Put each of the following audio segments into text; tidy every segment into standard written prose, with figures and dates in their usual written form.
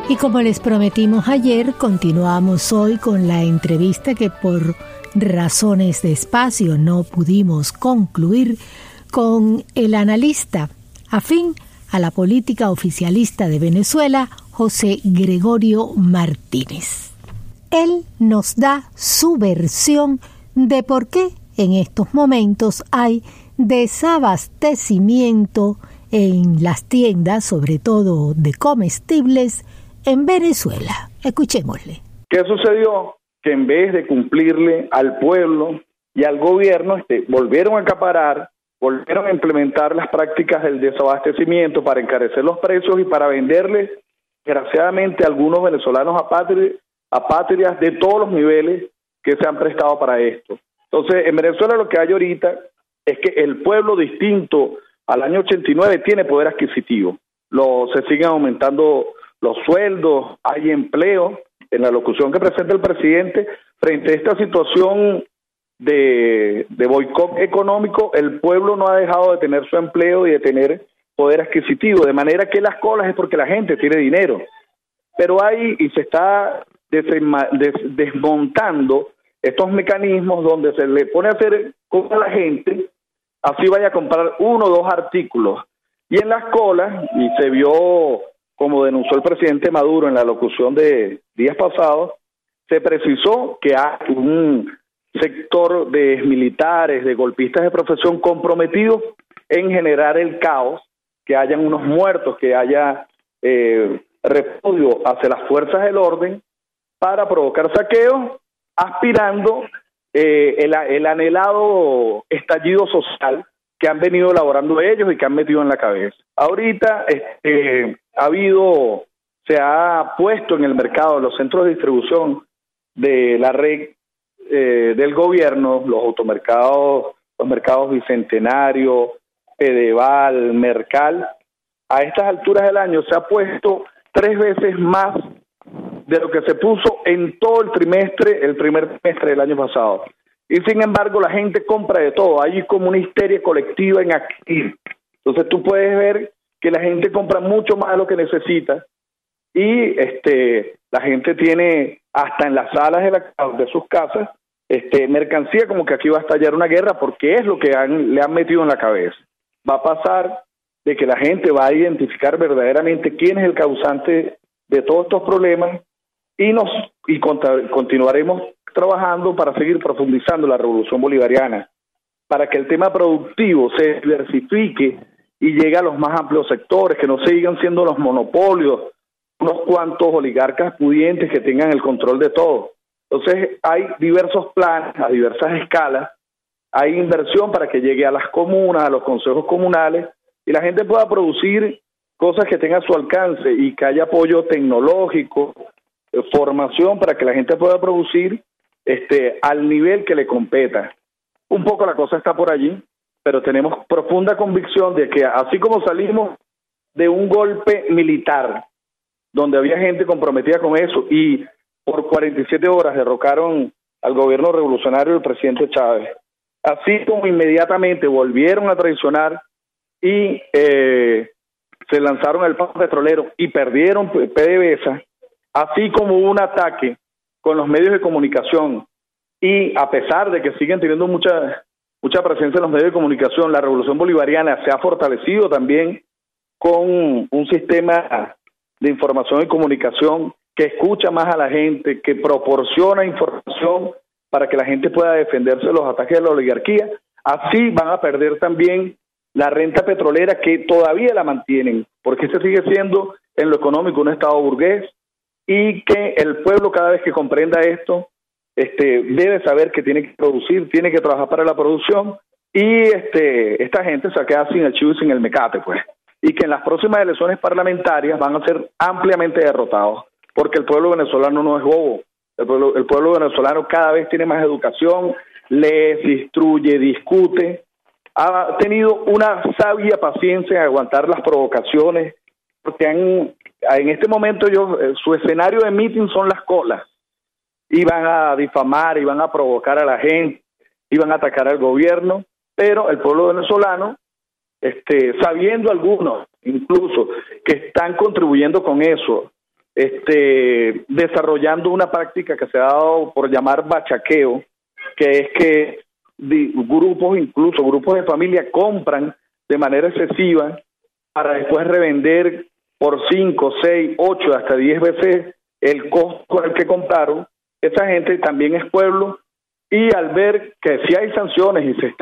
Y como les prometimos ayer, continuamos hoy con la entrevista que por razones de espacio no pudimos concluir con el analista afín a la política oficialista de Venezuela, José Gregorio Martínez. Él nos da su versión de por qué en estos momentos hay desabastecimiento en las tiendas, sobre todo de comestibles, en Venezuela. Escuchémosle. ¿Qué sucedió? Que en vez de cumplirle al pueblo y al gobierno, volvieron a acaparar, volvieron a implementar las prácticas del desabastecimiento para encarecer los precios y para venderles, desgraciadamente, a algunos venezolanos apátridas de todos los niveles que se han prestado para esto. Entonces, en Venezuela lo que hay ahorita es que el pueblo, distinto al año 89, tiene poder adquisitivo. Se siguen aumentando los sueldos, hay empleo. En la locución que presenta el presidente, frente a esta situación de boicot económico, el pueblo no ha dejado de tener su empleo y de tener poder adquisitivo, de manera que las colas es porque la gente tiene dinero. Pero se está desmontando estos mecanismos donde se le pone a hacer con la gente, así vaya a comprar 1 o 2 artículos. Y en las colas, y se vio, como denunció el presidente Maduro en la locución de días pasados, se precisó que hay un sector de militares, de golpistas de profesión comprometidos en generar el caos, que hayan unos muertos, que haya repudio hacia las fuerzas del orden para provocar saqueos, aspirando el anhelado estallido social que han venido elaborando ellos y que han metido en la cabeza. Ahorita se ha puesto en el mercado, los centros de distribución de la red del gobierno, los automercados, los mercados Bicentenario, Pedeval, Mercal, a estas alturas del año se ha puesto 3 veces más de lo que se puso en todo el primer trimestre del año pasado. Y sin embargo la gente compra de todo, hay como una histeria colectiva en adquirir. Entonces tú puedes ver que la gente compra mucho más de lo que necesita y la gente tiene hasta en las salas de sus casas mercancía como que aquí va a estallar una guerra, porque es lo que le han metido en la cabeza. Va a pasar de que la gente va a identificar verdaderamente quién es el causante de todos estos problemas y continuaremos trabajando para seguir profundizando la revolución bolivariana, para que el tema productivo se diversifique y llegue a los más amplios sectores, que no sigan siendo los monopolios, unos cuantos oligarcas pudientes que tengan el control de todo. Entonces hay diversos planes a diversas escalas, hay inversión para que llegue a las comunas, a los consejos comunales, y la gente pueda producir cosas que tengan a su alcance y que haya apoyo tecnológico, formación para que la gente pueda producir al nivel que le competa. Un poco la cosa está por allí, pero tenemos profunda convicción de que así como salimos de un golpe militar, donde había gente comprometida con eso, y por 47 horas derrocaron al gobierno revolucionario del presidente Chávez, así como inmediatamente volvieron a traicionar y se lanzaron al paso petrolero y perdieron PDVSA, así como hubo un ataque con los medios de comunicación, y a pesar de que siguen teniendo mucha presencia en los medios de comunicación, la revolución bolivariana se ha fortalecido también con un sistema de información y comunicación que escucha más a la gente, que proporciona información para que la gente pueda defenderse de los ataques de la oligarquía. Así van a perder también la renta petrolera, que todavía la mantienen, porque este sigue siendo en lo económico un estado burgués, y que el pueblo, cada vez que comprenda esto, debe saber que tiene que producir, tiene que trabajar para la producción, y esta gente se queda sin el chivo y sin el mecate, pues, y que en las próximas elecciones parlamentarias van a ser ampliamente derrotados, porque el pueblo venezolano no es bobo. El pueblo venezolano cada vez tiene más educación, lee, se instruye, discute, ha tenido una sabia paciencia en aguantar las provocaciones, porque en este momento su escenario de meeting son las colas, y van a difamar, y van a provocar a la gente, y van a atacar al gobierno, pero el pueblo venezolano, sabiendo algunos incluso que están contribuyendo con eso, desarrollando una práctica que se ha dado por llamar bachaqueo, que es que grupos de familia compran de manera excesiva para después revender por 5, 6, 8, hasta 10 veces el costo al que compraron. Esa gente también es pueblo, y al ver que sí hay sanciones y se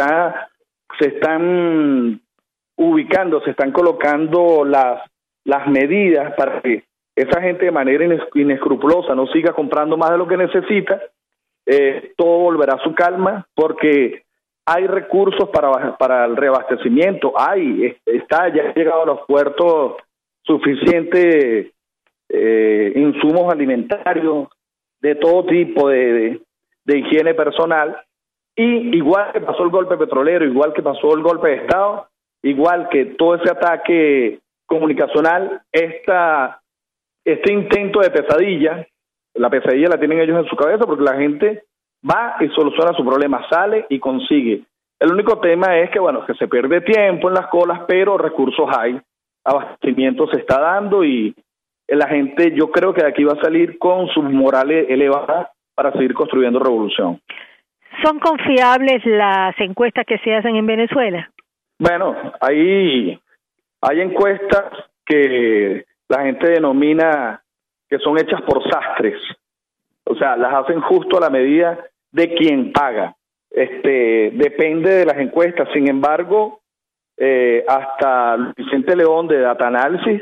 están ubicando, se están colocando las medidas para que esa gente de manera inescrupulosa no siga comprando más de lo que necesita, todo volverá a su calma, porque hay recursos para el reabastecimiento, ya ha llegado a los puertos suficientes insumos alimentarios de todo tipo de higiene personal, y igual que pasó el golpe petrolero, igual que pasó el golpe de Estado, igual que todo ese ataque comunicacional, este intento de pesadilla, la pesadilla la tienen ellos en su cabeza, porque la gente va y soluciona su problema, sale y consigue. El único tema es que, que se pierde tiempo en las colas, pero recursos hay, abastecimiento se está dando, y la gente, yo creo que de aquí va a salir con su moral elevada para seguir construyendo revolución. ¿Son confiables las encuestas que se hacen en Venezuela? Bueno, hay encuestas que la gente denomina que son hechas por sastres, o sea, las hacen justo a la medida de quien paga. Depende de las encuestas. Sin embargo, hasta Vicente León de Data Analysis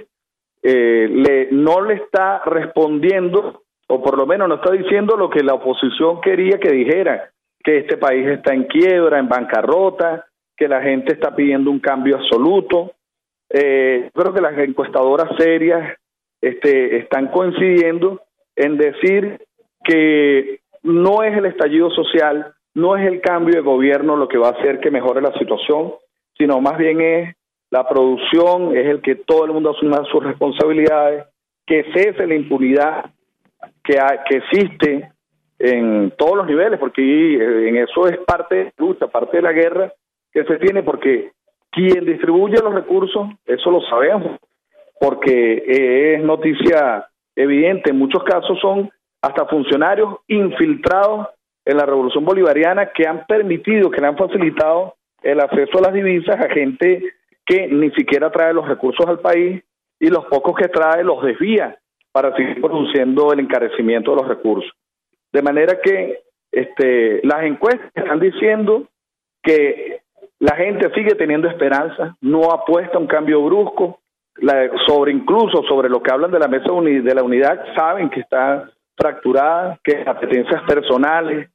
no le está respondiendo, o por lo menos no está diciendo lo que la oposición quería que dijera, que este país está en quiebra, en bancarrota, que la gente está pidiendo un cambio absoluto. Creo que las encuestadoras serias están coincidiendo en decir que no es el estallido social, no es el cambio de gobierno lo que va a hacer que mejore la situación, sino más bien es la producción, es el que todo el mundo asuma sus responsabilidades, que cese la impunidad que existe en todos los niveles, porque en eso es parte de la lucha, parte de la guerra que se tiene, porque quien distribuye los recursos, eso lo sabemos, porque es noticia evidente, en muchos casos son hasta funcionarios infiltrados en la revolución bolivariana que han permitido, que le han facilitado el acceso a las divisas a gente que ni siquiera trae los recursos al país, y los pocos que trae los desvía para seguir produciendo el encarecimiento de los recursos. De manera que las encuestas están diciendo que la gente sigue teniendo esperanza, no apuesta a un cambio brusco, incluso sobre lo que hablan de la mesa de la unidad, saben que está fracturada, que apetencias personales,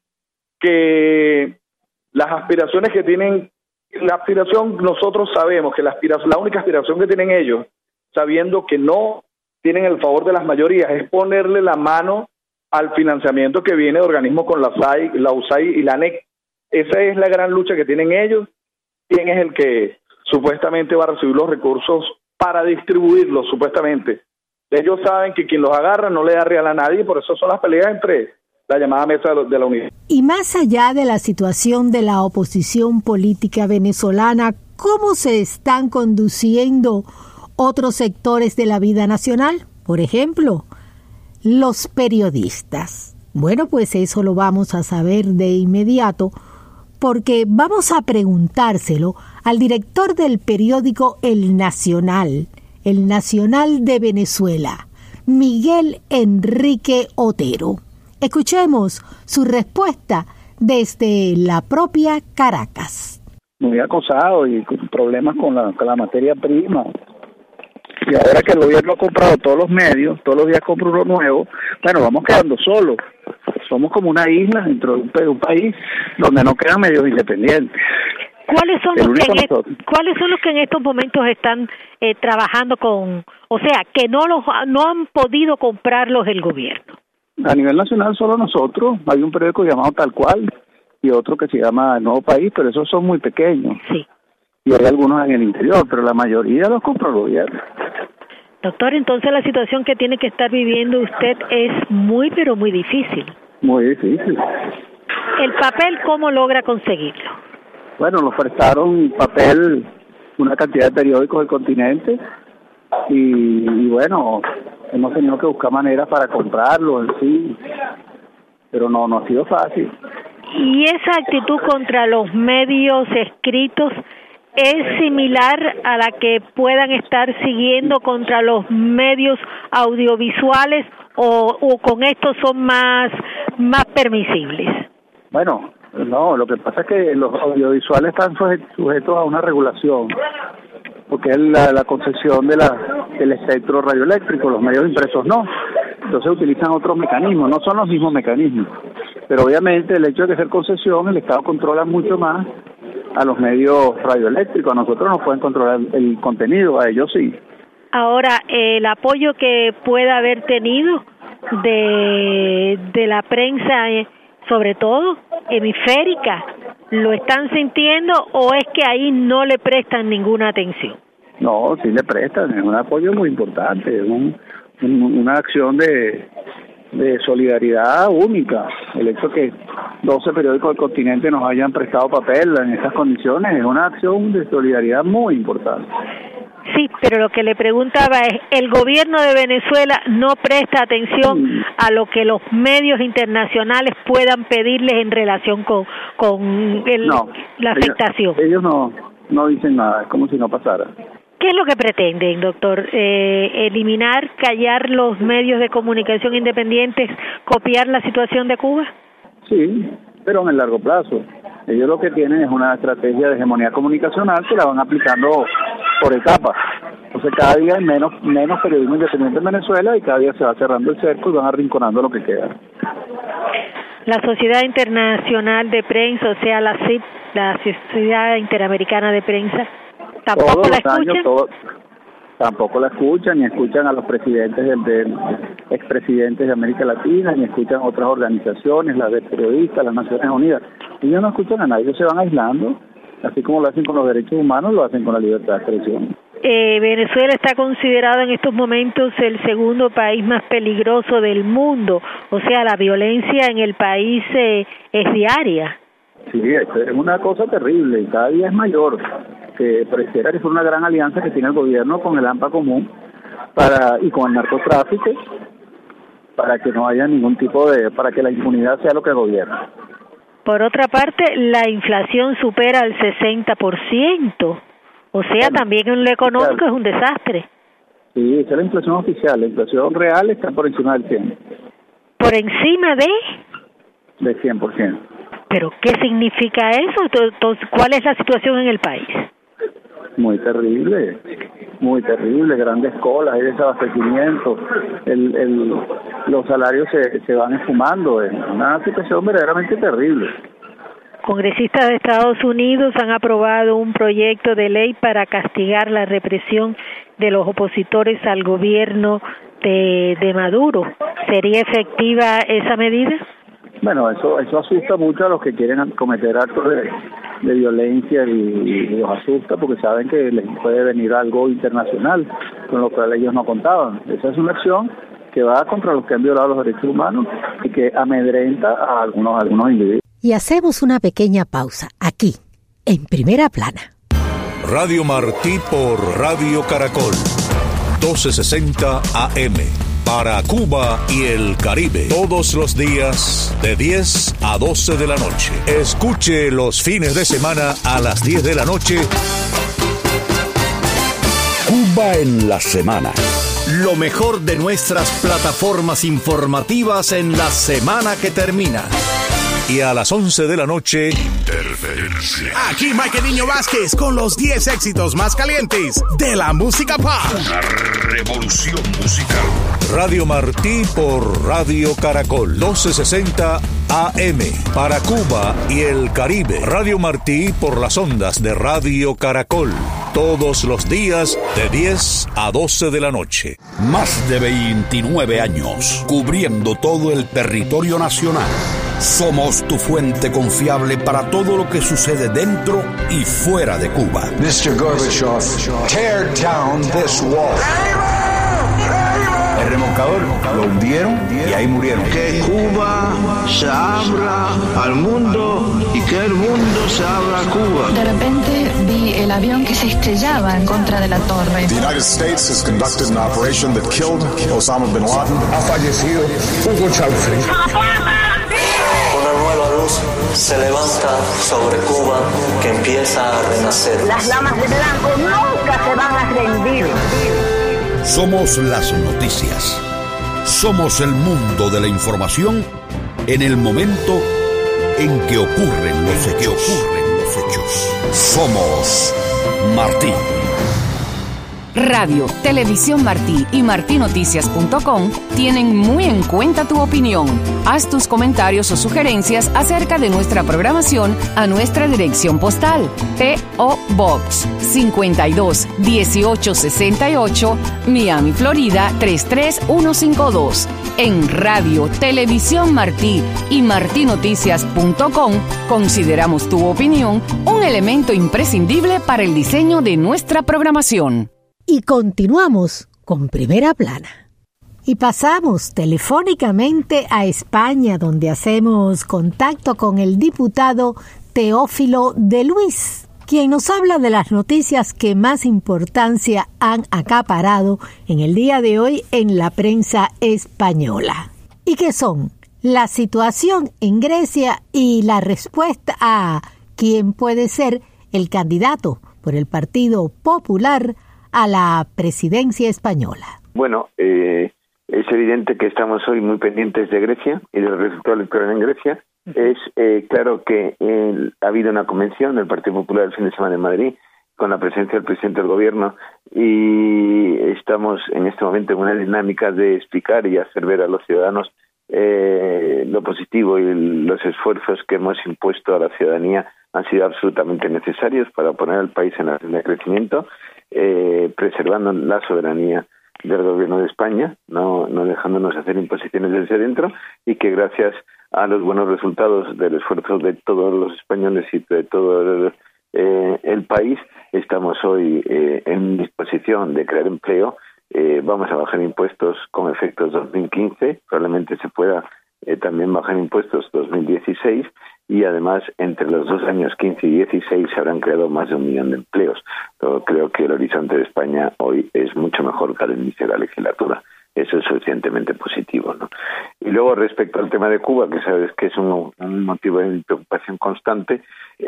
que las aspiraciones que tienen, nosotros sabemos que la única aspiración que tienen ellos, sabiendo que no tienen el favor de las mayorías, es ponerle la mano al financiamiento que viene de organismos con la USAID y la ANEC. Esa es la gran lucha que tienen ellos. ¿Quién es el que supuestamente va a recibir los recursos para distribuirlos, supuestamente? Ellos saben que quien los agarra no le da real a nadie, por eso son las peleas entre la llamada mesa de la unidad. Y más allá de la situación de la oposición política venezolana, ¿cómo se están conduciendo otros sectores de la vida nacional? Por ejemplo, los periodistas. Bueno, pues eso lo vamos a saber de inmediato, porque vamos a preguntárselo al director del periódico El Nacional de Venezuela, Miguel Enrique Otero. Escuchemos su respuesta desde la propia Caracas. Muy acosado y con problemas con la materia prima. Y ahora que el gobierno ha comprado todos los medios, todos los días compra uno nuevo, bueno, vamos quedando solos. Somos como una isla dentro de un país donde no quedan medios independientes. ¿Cuáles son los que en estos momentos están trabajando que no han podido comprarlos el gobierno? A nivel nacional solo nosotros, hay un periódico llamado Tal Cual y otro que se llama El Nuevo País, pero esos son muy pequeños. Sí. Y hay algunos en el interior, pero la mayoría los compra el gobierno. Doctor, entonces la situación que tiene que estar viviendo usted es muy, pero muy difícil. Muy difícil. ¿El papel cómo logra conseguirlo? Bueno, nos prestaron papel una cantidad de periódicos del continente y bueno, hemos tenido que buscar maneras para comprarlo en sí, pero no ha sido fácil. ¿Y esa actitud contra los medios escritos es similar a la que puedan estar siguiendo contra los medios audiovisuales o con estos son más permisibles? Bueno, no, lo que pasa es que los audiovisuales están sujetos a una regulación, porque es la concesión del espectro radioeléctrico, los medios impresos no. Entonces utilizan otros mecanismos, no son los mismos mecanismos. Pero obviamente el hecho de que sea concesión, el Estado controla mucho más a los medios radioeléctricos. A nosotros nos pueden controlar el contenido, a ellos sí. Ahora, el apoyo que pueda haber tenido de la prensa, sobre todo hemisférica, ¿lo están sintiendo o es que ahí no le prestan ninguna atención? No, sí le prestan, es un apoyo muy importante, es una acción de solidaridad única. El hecho que 12 periódicos del continente nos hayan prestado papel en estas condiciones es una acción de solidaridad muy importante. Sí, pero lo que le preguntaba es, ¿el gobierno de Venezuela no presta atención a lo que los medios internacionales puedan pedirles en relación con la afectación? Ellos no dicen nada, es como si no pasara. ¿Qué es lo que pretenden, doctor? ¿Eliminar, callar los medios de comunicación independientes, copiar la situación de Cuba? Sí, pero en el largo plazo. Ellos lo que tienen es una estrategia de hegemonía comunicacional que la van aplicando por etapas. Entonces cada día hay menos periodismo independiente en Venezuela y cada día se va cerrando el cerco y van arrinconando lo que queda. La Sociedad Internacional de Prensa, o sea, la CIP, la Sociedad Interamericana de Prensa, ¿tampoco la escuchan? Tampoco la escuchan, ni escuchan a los presidentes expresidentes de América Latina, ni escuchan otras organizaciones, las de periodistas, las Naciones Unidas. Ellos no escuchan a nadie, ellos se van aislando, así como lo hacen con los derechos humanos, lo hacen con la libertad de expresión. Venezuela está considerado en estos momentos el segundo país más peligroso del mundo, o sea, la violencia en el país es diaria. Sí, es una cosa terrible y cada día es mayor. Que pareciera que fue una gran alianza que tiene el gobierno con el AMPA común y con el narcotráfico para que no haya ningún tipo para que la impunidad sea lo que gobierna. Por otra parte, la inflación supera el 60%, o sea, también en lo económico es un desastre. Sí, esa es la inflación oficial, la inflación real está por encima del 100%. ¿Por encima de? Del 100%. ¿Pero qué significa eso? Entonces, ¿cuál es la situación en el país? Muy terrible, grandes colas, hay desabastecimiento, los salarios se van esfumando, es una situación verdaderamente terrible. Congresistas de Estados Unidos han aprobado un proyecto de ley para castigar la represión de los opositores al gobierno de Maduro. ¿Sería efectiva esa medida? Bueno, eso asusta mucho a los que quieren cometer actos de violencia y los asusta porque saben que les puede venir algo internacional con lo cual ellos no contaban. Esa es una acción que va contra los que han violado los derechos humanos y que amedrenta a algunos individuos. Y hacemos una pequeña pausa aquí, en Primera Plana. Radio Martí por Radio Caracol, 1260 AM. Para Cuba y el Caribe, todos los días de 10 a 12 de la noche. Escuche los fines de semana a las 10 de la noche. Cuba en la semana. Lo mejor de nuestras plataformas informativas en la semana que termina. Y a las 11 de la noche, Interferencia. Aquí Mike Niño Vázquez con los 10 éxitos más calientes de la música pop. Una revolución musical. Radio Martí por Radio Caracol, 1260 AM. Para Cuba y el Caribe, Radio Martí por las ondas de Radio Caracol. Todos los días de 10 a 12 de la noche. Más de 29 años, cubriendo todo el territorio nacional. Somos tu fuente confiable para todo lo que sucede dentro y fuera de Cuba. Mr. Gorbachev, tear down this wall. embajador, lo hundieron y ahí murieron. Que Cuba se abra al mundo y que el mundo se abra a Cuba. De repente vi el avión que se estrellaba en contra de la torre. The United States has conducted an operation that killed Osama bin Laden. Ha fallecido Hugo Chávez. Una nueva luz se levanta sobre Cuba que empieza a renacer. Las damas de blanco nunca se van a rendir. Somos las noticias. Somos el mundo de la información en el momento en que ocurren los hechos. Somos Martí. Radio, Televisión Martí y martinoticias.com tienen muy en cuenta tu opinión. Haz tus comentarios o sugerencias acerca de nuestra programación a nuestra dirección postal: P.O. Box 52 1868, Miami, Florida 33152. En Radio, Televisión Martí y martinoticias.com consideramos tu opinión un elemento imprescindible para el diseño de nuestra programación. Y continuamos con Primera Plana. Y pasamos telefónicamente a España, donde hacemos contacto con el diputado Teófilo de Luis, quien nos habla de las noticias que más importancia han acaparado en el día de hoy en la prensa española. ¿Y qué son? La situación en Grecia y la respuesta a quién puede ser el candidato por el Partido Popular a la presidencia española. Bueno, es evidente que estamos hoy muy pendientes de Grecia y del resultado electoral en Grecia. Es claro que ha habido una convención del Partido Popular el fin de semana en Madrid con la presencia del presidente del gobierno y estamos en este momento en una dinámica de explicar y hacer ver a los ciudadanos lo positivo y los esfuerzos que hemos impuesto a la ciudadanía han sido absolutamente necesarios para poner al país en la senda de crecimiento, preservando la soberanía del gobierno de España, no dejándonos hacer imposiciones desde dentro, y que gracias a los buenos resultados del esfuerzo de todos los españoles y de todo el país, estamos hoy en disposición de crear empleo. Vamos a bajar impuestos con efectos 2015, probablemente se pueda también bajar impuestos 2016, y además entre los 2 años 15 y 16 se habrán creado más de 1 millón de empleos. Pero creo que el horizonte de España hoy es mucho mejor que al inicio de la legislatura. Eso es suficientemente positivo, ¿no? Y luego respecto al tema de Cuba, que sabes que es un motivo de preocupación constante,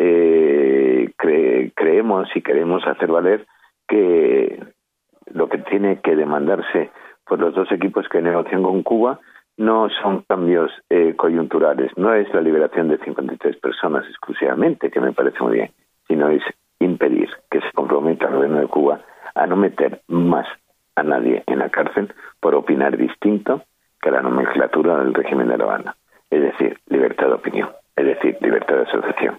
creemos y queremos hacer valer que lo que tiene que demandarse por los 2 equipos que negocian con Cuba no son cambios coyunturales, no es la liberación de 53 personas exclusivamente, que me parece muy bien, sino es impedir que se comprometa el gobierno de Cuba a no meter más a nadie en la cárcel por opinar distinto que la nomenclatura del régimen de La Habana, es decir, libertad de opinión, es decir, libertad de asociación.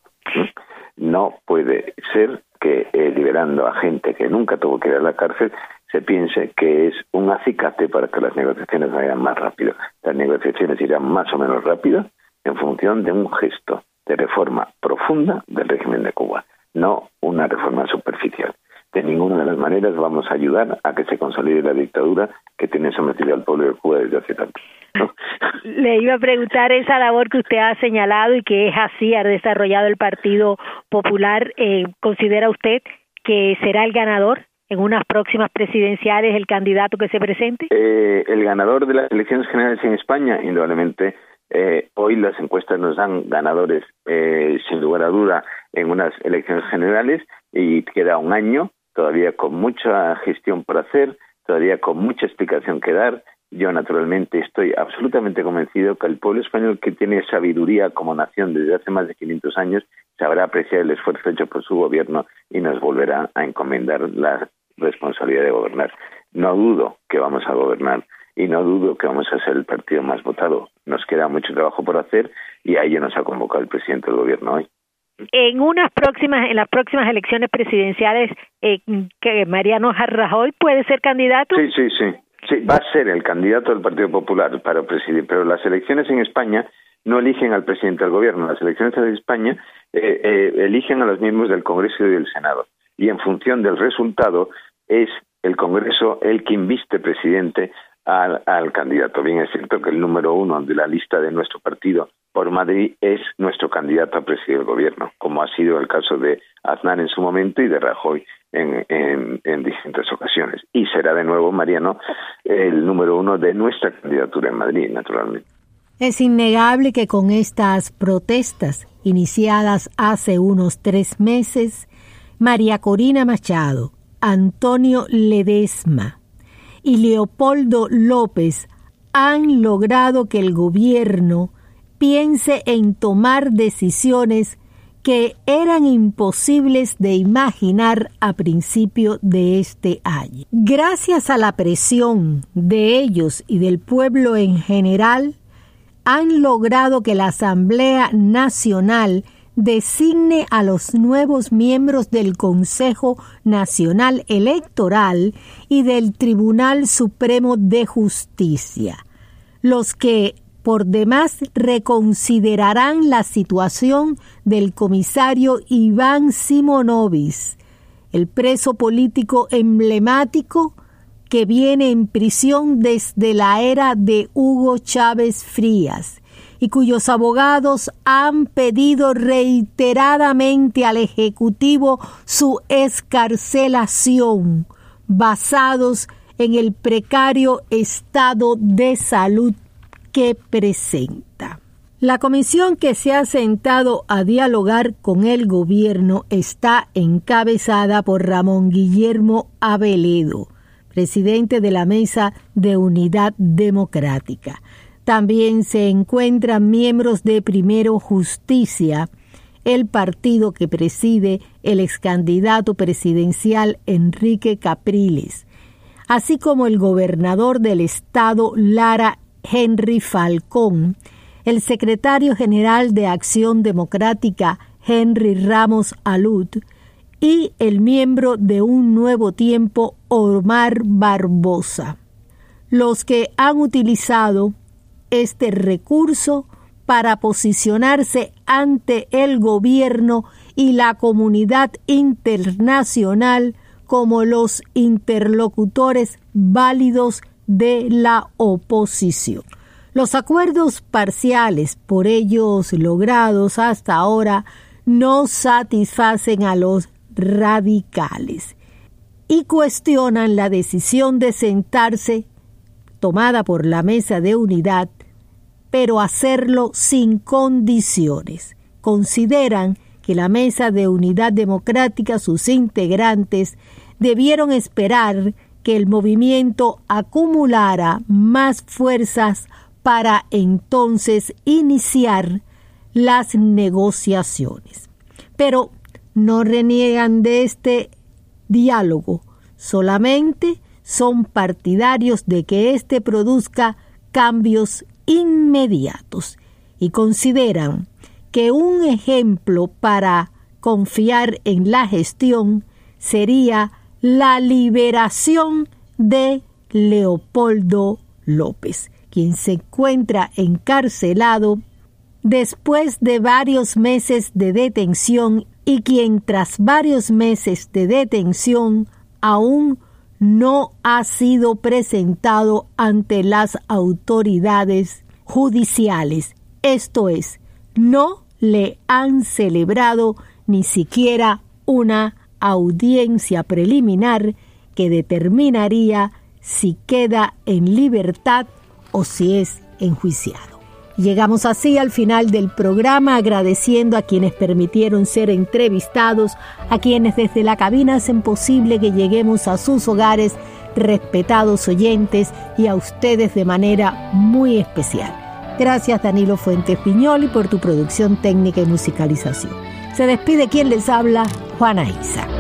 No puede ser que liberando a gente que nunca tuvo que ir a la cárcel se piense que es un acicate para que las negociaciones vayan más rápido. Las negociaciones irán más o menos rápido en función de un gesto de reforma profunda del régimen de Cuba, no una reforma superficial. De ninguna de las maneras vamos a ayudar a que se consolide la dictadura que tiene sometido al pueblo de Cuba desde hace tanto, ¿no? Le iba a preguntar esa labor que usted ha señalado y que es así, ha desarrollado el Partido Popular. ¿Considera usted que será el ganador en unas próximas presidenciales el candidato que se presente? El ganador de las elecciones generales en España, indudablemente, hoy las encuestas nos dan ganadores sin lugar a duda en unas elecciones generales, y queda 1 año todavía con mucha gestión por hacer, todavía con mucha explicación que dar. Yo naturalmente estoy absolutamente convencido que el pueblo español, que tiene sabiduría como nación desde hace más de 500 años, sabrá apreciar el esfuerzo hecho por su gobierno y nos volverá a encomendar la responsabilidad de gobernar. No dudo que vamos a gobernar y no dudo que vamos a ser el partido más votado. Nos queda mucho trabajo por hacer y a ello nos ha convocado el presidente del gobierno hoy. En las próximas elecciones presidenciales, que Mariano Rajoy puede ser candidato. Sí, va a ser el candidato del Partido Popular para presidir, pero las elecciones en España no eligen al presidente del gobierno. Las elecciones en España eligen a los miembros del Congreso y del Senado, y en función del resultado es el Congreso el que inviste presidente al candidato. Bien, es cierto que el número 1 de la lista de nuestro partido por Madrid es nuestro candidato a presidir el gobierno, como ha sido el caso de Aznar en su momento y de Rajoy en distintas ocasiones. Y será de nuevo, Mariano, el número 1 de nuestra candidatura en Madrid, naturalmente. Es innegable que con estas protestas iniciadas hace unos 3 meses, María Corina Machado, Antonio Ledesma y Leopoldo López han logrado que el gobierno piense en tomar decisiones que eran imposibles de imaginar a principio de este año. Gracias a la presión de ellos y del pueblo en general, han logrado que la Asamblea Nacional designe a los nuevos miembros del Consejo Nacional Electoral y del Tribunal Supremo de Justicia, los que por demás reconsiderarán la situación del comisario Iván Simonovic, el preso político emblemático que viene en prisión desde la era de Hugo Chávez Frías y cuyos abogados han pedido reiteradamente al Ejecutivo su excarcelación, basados en el precario estado de salud que presenta. La comisión que se ha sentado a dialogar con el gobierno está encabezada por Ramón Guillermo Aveledo, presidente de la Mesa de Unidad Democrática. También se encuentran miembros de Primero Justicia, el partido que preside el excandidato presidencial Enrique Capriles, así como el gobernador del estado Lara Henry Falcón, el secretario general de Acción Democrática Henry Ramos Alud y el miembro de Un Nuevo Tiempo Omar Barbosa, los que han utilizado este recurso para posicionarse ante el gobierno y la comunidad internacional como los interlocutores válidos de la oposición. Los acuerdos parciales por ellos logrados hasta ahora no satisfacen a los radicales y cuestionan la decisión de sentarse tomada por la Mesa de Unidad, pero hacerlo sin condiciones. Consideran que la Mesa de Unidad Democrática, sus integrantes, debieron esperar que el movimiento acumulara más fuerzas para entonces iniciar las negociaciones. Pero no reniegan de este diálogo, solamente son partidarios de que éste produzca cambios inmediatos y consideran que un ejemplo para confiar en la gestión sería la liberación de Leopoldo López, quien se encuentra encarcelado después de varios meses de detención y quien tras varios meses de detención aún no ha sido presentado ante las autoridades judiciales. Esto es, no le han celebrado ni siquiera una audiencia preliminar que determinaría si queda en libertad o si es enjuiciado. Llegamos así al final del programa, agradeciendo a quienes permitieron ser entrevistados, a quienes desde la cabina hacen posible que lleguemos a sus hogares, respetados oyentes, y a ustedes de manera muy especial. Gracias, Danilo Fuentes Piñoli, por tu producción técnica y musicalización. Se despide quien les habla, Juana Isa.